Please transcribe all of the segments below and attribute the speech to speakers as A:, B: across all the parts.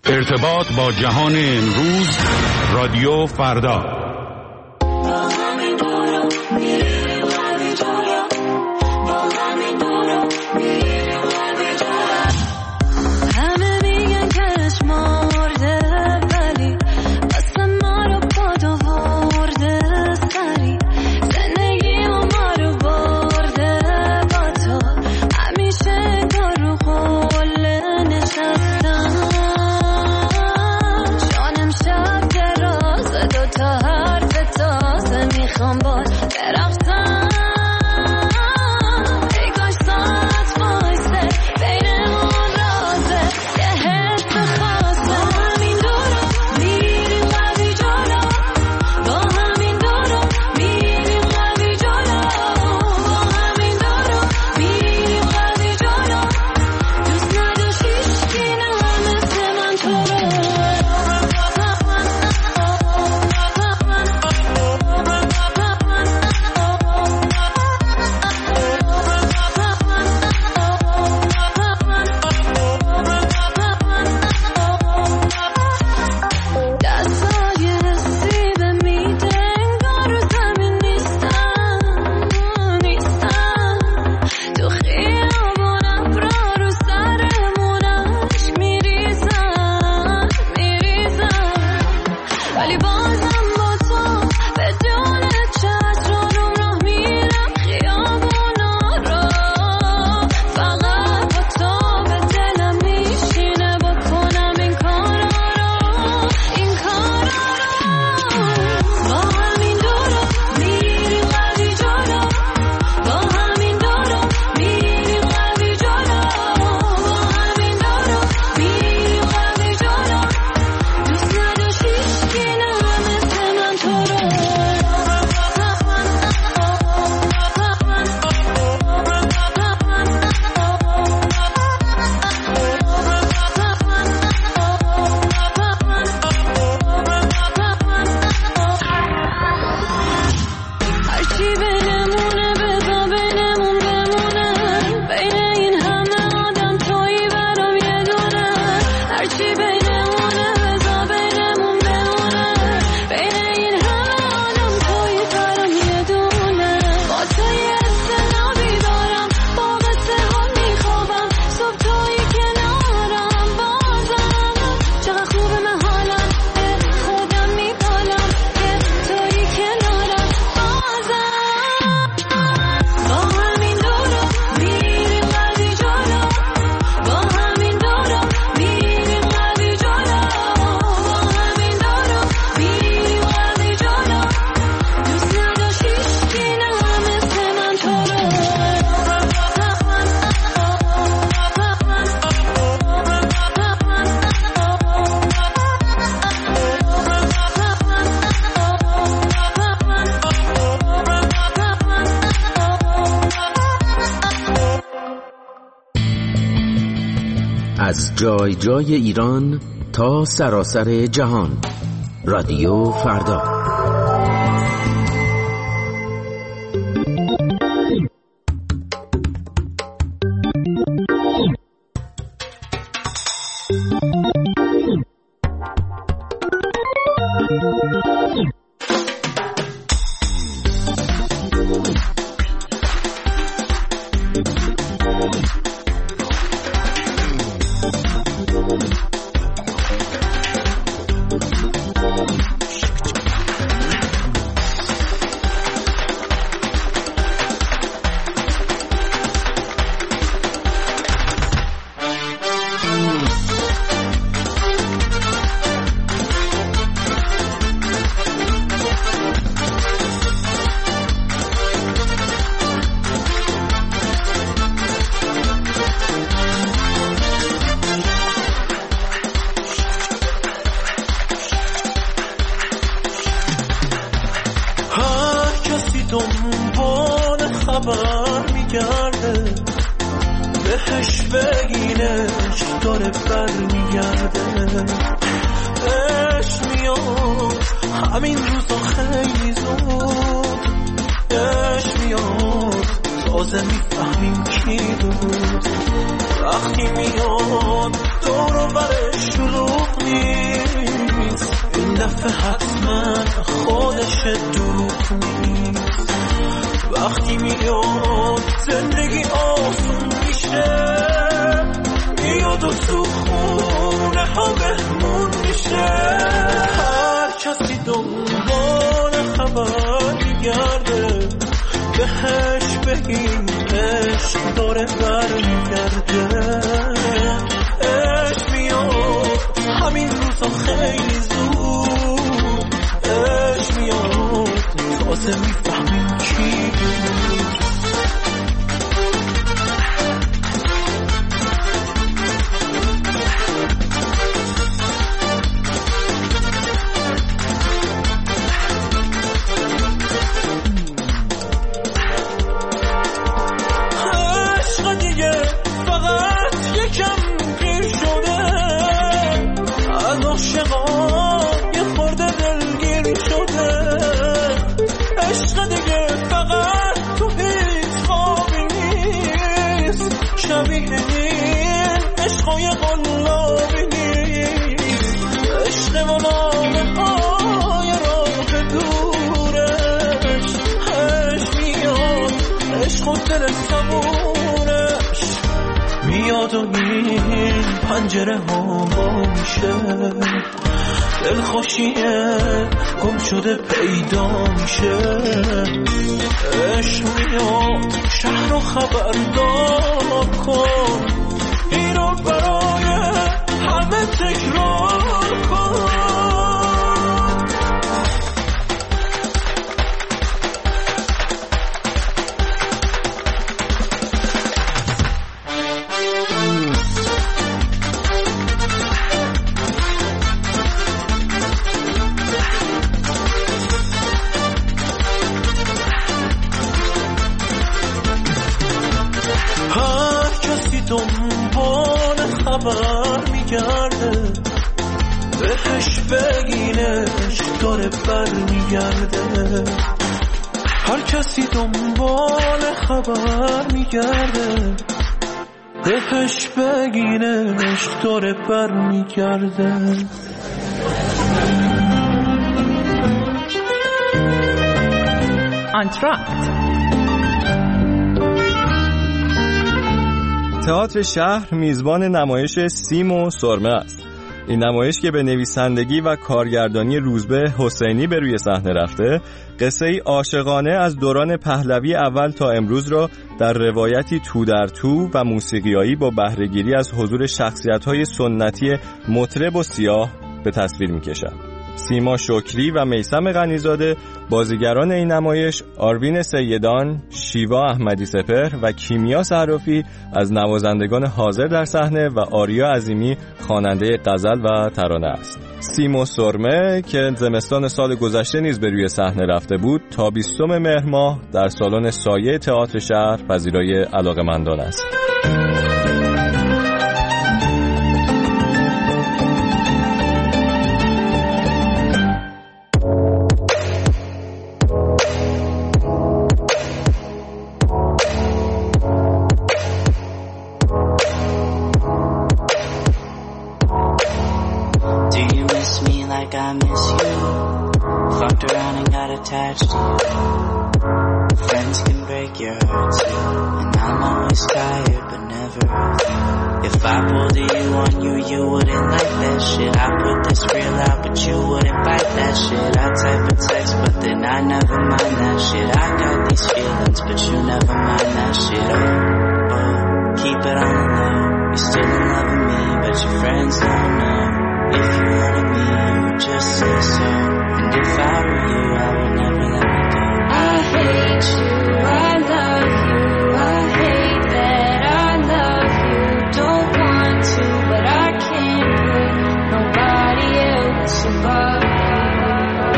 A: ارتباط با جهان امروز، رادیو فردا.
B: از جای جای ایران تا سراسر جهان، رادیو فردا.
C: دنبال خبر میگرده، بهش بگینش داره برمیگرده. عشق میاد همین روزا خیلی زود، عشق میاد تازه میفهمیم کی بود. وقتی میاد دور و برش شلوغ حتما خودش دروغ نیست. وقتی میاد زندگی آسون میشه، میاد و تو خونه ها بهمون میشه. هر کسی دنبال خبر میگرده، بهش بگیم عشق داره برمیگرده. عشق میاد همین روزا خیلی زود، عشق میاد تازه میفهمیم کی بود. میاد و این پنجره ها با میشه، دلخوشیه گم شده پیدا میشه. عشق میاد شهر رو خبردار کن، این رو برای همه تکرار کن. دنبال خبر میگرده، بهش بگینش داره برمیگرده. هر کسی دنبال خبر میگرده، بهش بگینش داره برمیگرده.
D: انتراکت
E: تئاتر شهر میزبان نمایش سیم و سرمه است. این نمایش که به نویسندگی و کارگردانی روزبه حسینی به روی صحنه رفته، قصه ای عاشقانه از دوران پهلوی اول تا امروز را در روایتی تو در تو و موسیقیایی با بهره‌گیری از حضور شخصیت‌های سنتی مطرب و سیاه به تصویر می‌کشد. سیما شکری و میثم غنیزاده بازیگران این نمایش، آروین سیدان، شیوا احمدی سپهر و کیمیا صرافی از نوازندگان حاضر در صحنه و آریا عظیمی خواننده غزل و ترانه است. سیم و سرمه که زمستان سال گذشته نیز به روی صحنه رفته بود، تا 20 مهر ماه در سالن سایه تئاتر شهر پذیرای علاقه‌مندان است.
F: I miss you. Fucked around and got attached to you. Friends can break your heart too. And I'm always tired but never of you. If I pulled a you on you, you wouldn't like that shit. I put this real out but you wouldn't fight that shit. I type a text but then I never mind that shit. I got these feelings but you never mind that shit. Oh, oh, keep it on the low. You're still in love with me but your friends don't know. If you wanted me, you would just say so. And if I were you, I would never let me go.
G: I hate you, I love you. I hate that I love you. Don't want to, but I can't put nobody else above you.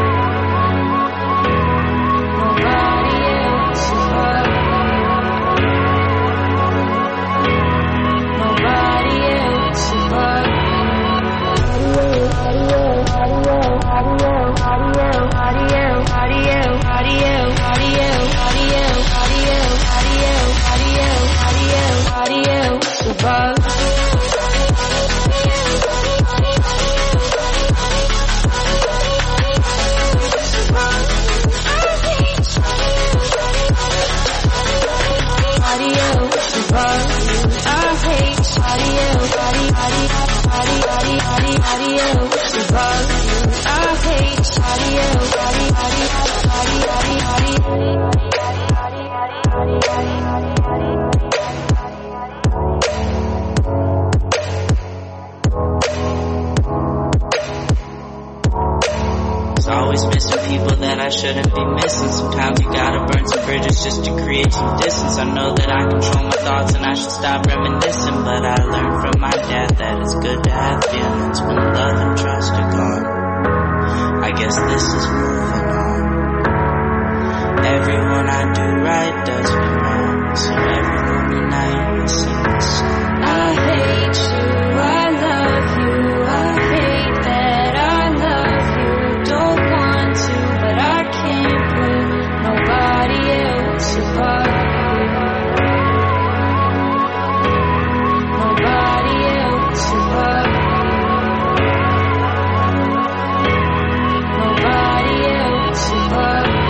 G: Nobody else above you. Nobody else above you. How do you
F: shouldn't be missing. Sometimes you gotta burn some bridges just to create some distance. I know that I control my thoughts and I should stop reminiscing, but I learned from my dad that it's good to have feelings when love and trust are gone. I guess this is moving on. Everyone I do right does me wrong, so every lonely night I sing this song.
G: I hate you, I love you, I hate that I love you. Don't want to, but I can't put nobody else above you. Nobody else above you. Nobody else above you.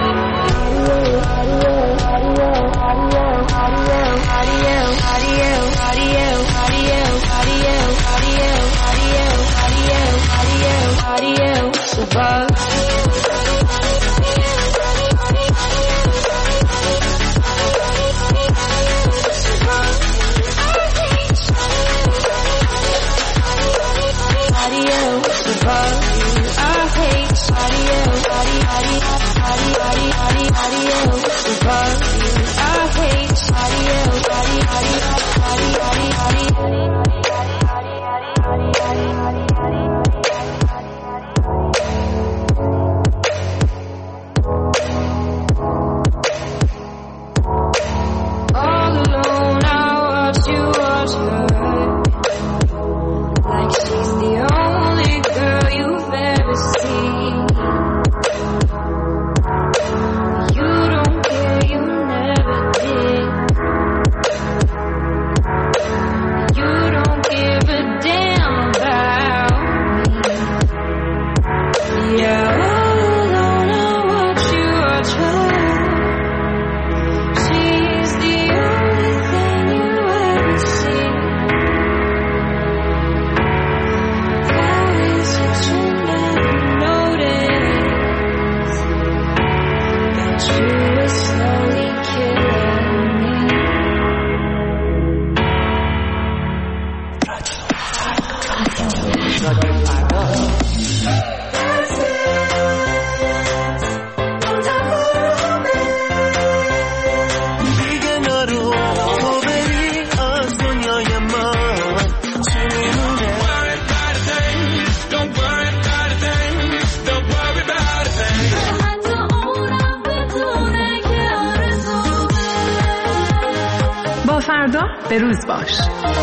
D: فردا به روز باش.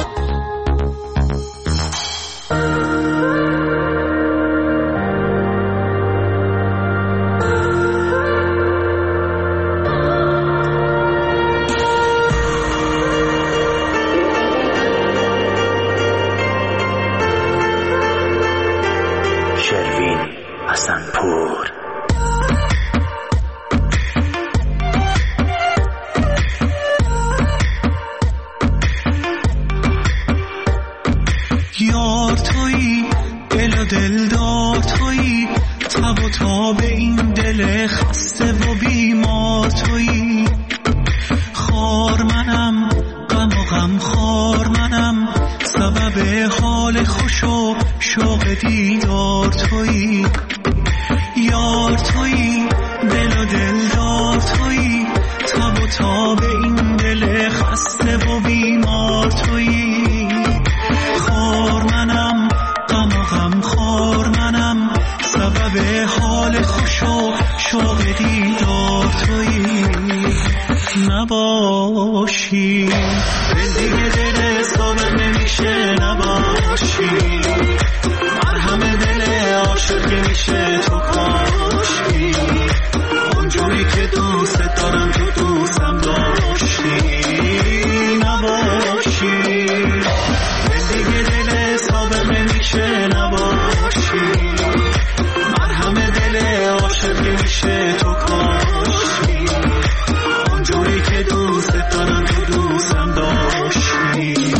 H: شروین حسنپور.
C: یار تویی، دل و دلدار تویی، تب و تاب این دل خسته و بیمار تویی. خار منم، غم و غم خار منم، سبب حال خوش و شوق دیدار تویی. یار تویی، دل و دلدار تویی، تب و تاب این دل خسته و بیمار تویی. خار منم، غم و غم خار منم، سبب حال خوش و شوق دیدار تویی. نباشی دل دیگه دل ثابت نمیشه، نباشی مرهم دل عاشق میشه تو کاشی. اونجوری که دوست دارم تو دوستم داشتی. نباشی دل دیگه دل ثابت نمیشه، نباشی مرهم دل عاشق میشه تو کاشی. اونجوری که دوست دارم تو دوستم داشتی.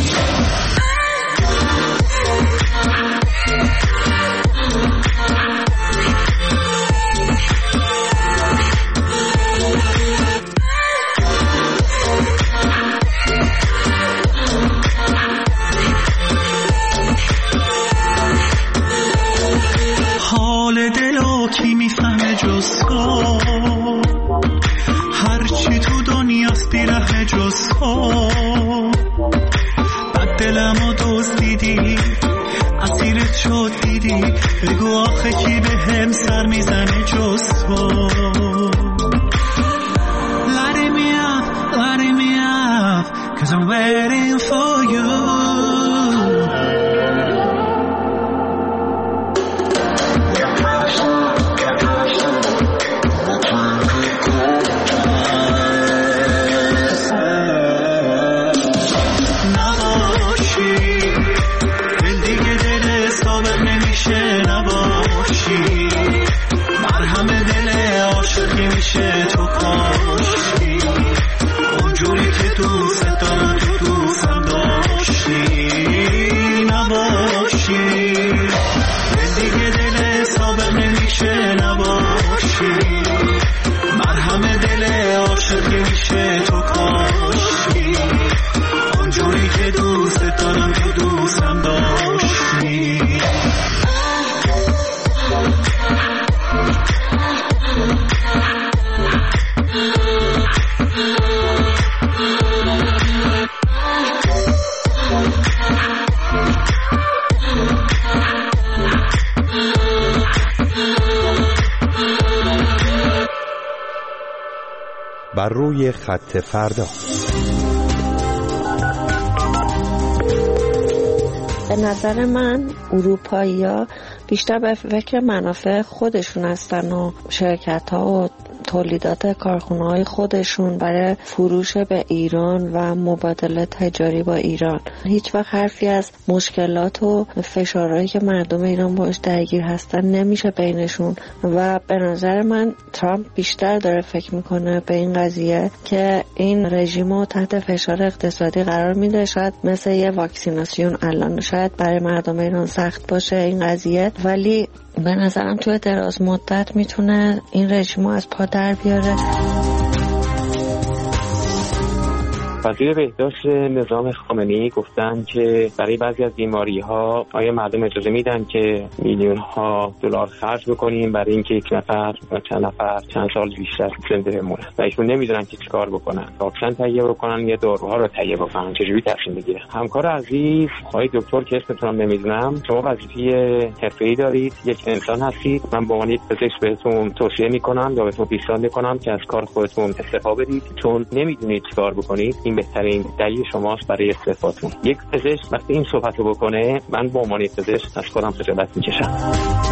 C: حال دلو کی میفهمه جز تو، هرچی تو دنیاست بیره جز تو. بد دلمو دزدیدی، اسیرت شد دیدی، بگو آخه کی به هم سر میزنه جز تو. Lighting me up, 'cause I'm waiting for you. تو کاشی اونجوری که دوست دارم تو دوستم داشتی، نباشی دیگه دل سابق نمیشه، نباشی مرهم دل عاشقی میشه تو کاشی اونجوری که دوست دارم تو دوستم داشتی.
I: بر روی خط فردا.
J: به نظر من اروپایی‌ها بیشتر به فکر منافع خودشون هستن و شرکت‌ها و تولیدات کارخونه‌های خودشون برای فروش به ایران و مبادله تجاری با ایران. هیچ وقت حرفی از مشکلات و فشارهایی که مردم ایران باش درگیر هستن نمیشه بینشون و به نظر من ترامپ بیشتر داره فکر میکنه به این قضیه که این رژیمو تحت فشار اقتصادی قرار میده. شاید مثل یه واکسیناسیون الان شاید برای مردم ایران سخت باشه این قضیه، ولی به نظرم توی دراز مدت میتونه این رژیمو از پا در بیاره.
K: وزیر بهداشت نظام خامنه‌ای گفتن که برای بعضی از بیماری‌ها آیا مردم اجازه میدن که میلیون‌ها دلار خرج بکنیم برای اینکه یک نفر یا چند نفر چند سال بیشتر زنده بمونن و ایشون نمیدونن که چیکار بکنن، واکسن تهیه بکنن یا داروها رو تهیه بکنن، چجوری تصمیم بگیرن. همکار عزیز آقای دکتر که اسمتون نمیدونم، شما وظیفه حرفه‌ای دارید، یک انسان هستید. من به عنوان یک پزشک بهتون توصیه می‌کنم یا بهتون پیشنهاد می‌کنم که از کار خودتون استعفا بدید، چون نمیدونید چیکار بکنید. این بهترین دلیل شماست برای استعفاتون. یک پزشک وقتی این صحبتو بکنه، من به عنوان پزشک از خودم خجالت میکشم.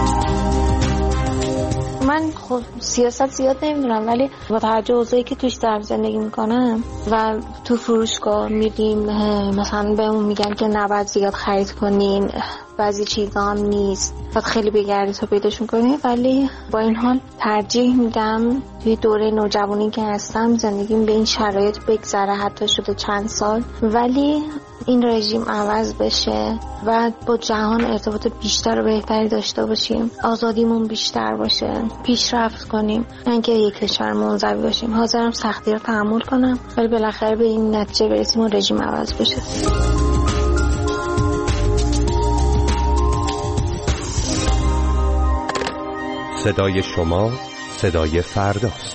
L: من خب سیاست زیاد نمیدونم، ولی با توجه اوضاعی که توش دارم زندگی میکنم و تو فروشگاه میریم مثلا بهمون میگن که نباید زیاد خرید کنین، بعضی چیزا هم نیست، باید خیلی بگردی تا پیداشون کنی، ولی با این حال ترجیح میدم توی دوره نوجوانی که هستم زندگیم به این شرایط بگذره، حتی شده چند سال، ولی این رژیم عوض بشه و با جهان ارتباط بیشتر و بهتری داشته باشیم، آزادیمون بیشتر باشه، پیشرفت کنیم، نه اینکه یک کشور منزوی باشیم. حاضرم سختی رو تحمل کنم ولی بالاخره به این نتیجه برسیم و رژیم عوض بشه.
I: صدای شما صدای فرداست.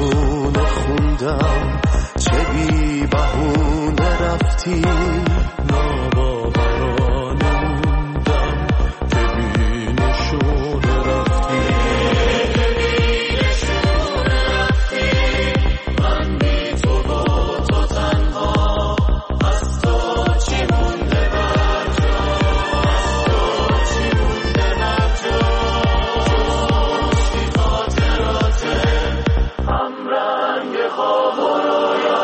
M: بهونه خوندم چه بی بهونه رفتی ناباورانه موندم که بی نشونه رفتی من بی تو و تو تنها از تو چی مونده بر جا از تو چی مونده بر جا جز خاطرات هم رنگ خواب و رویا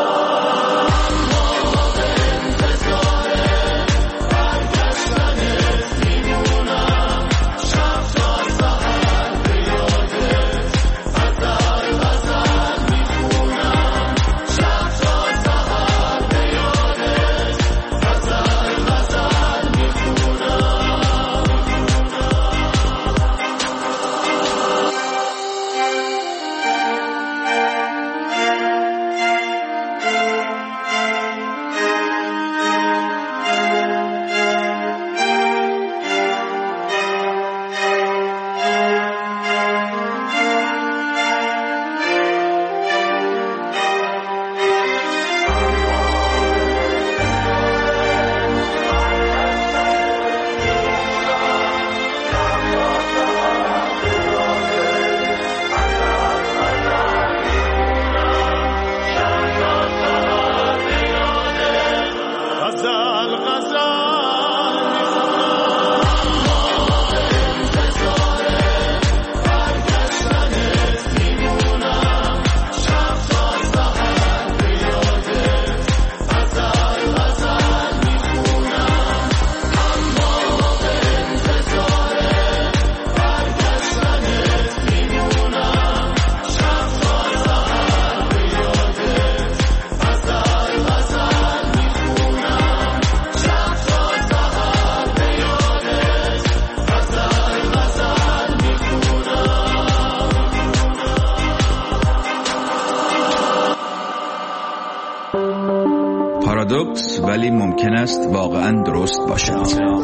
N: پارادوکس ولی ممکن است واقعا درست باشد.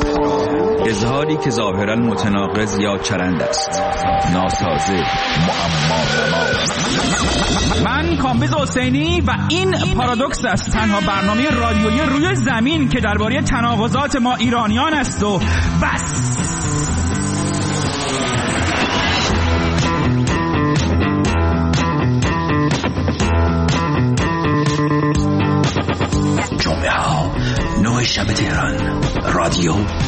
N: اظهاری که ظاهرا متناقض یا چرند است، ناسازه، معما.
O: من کامبیز حسینی و این پارادوکس است، تنها برنامه رادیویی روی زمین که درباره تناقضات ما ایرانیان است و بس.
H: جمعه ها 9 شب تهران، رادیو